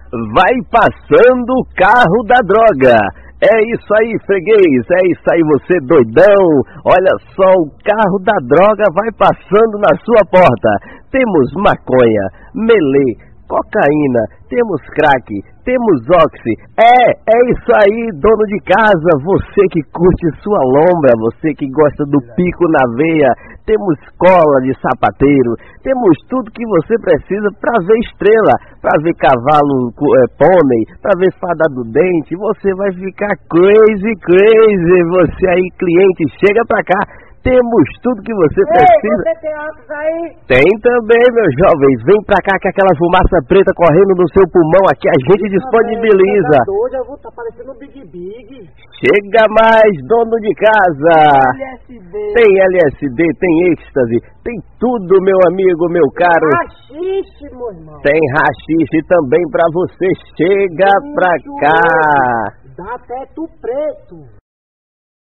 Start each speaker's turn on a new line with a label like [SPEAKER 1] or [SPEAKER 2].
[SPEAKER 1] vai passando o carro da droga. É isso aí, freguês, é isso aí, você doidão. Olha só, o carro da droga vai passando na sua porta. Temos maconha, melê, cocaína, temos crack, temos oxi. É isso aí, dono de casa, você que curte sua lombra, você que gosta do pico na veia. Temos cola de sapateiro, temos tudo que você precisa para ver estrela, para ver cavalo, pônei, para ver fada do dente. Você vai ficar crazy. Você aí, cliente, chega pra cá. Temos tudo que você precisa.
[SPEAKER 2] Você tem óculos aí?
[SPEAKER 1] Tem também, meu jovem. Vem pra cá que aquela fumaça preta correndo no seu pulmão aqui a gente disponibiliza.
[SPEAKER 2] Hoje eu vou estar parecendo um Big.
[SPEAKER 1] Chega mais, dono de casa.
[SPEAKER 2] LSD.
[SPEAKER 1] Tem LSD, tem êxtase, tem tudo, meu amigo, meu caro.
[SPEAKER 2] Rachixe, meu irmão.
[SPEAKER 1] Tem rachixe também pra você. Chega pra cá.
[SPEAKER 2] Dá teto preto.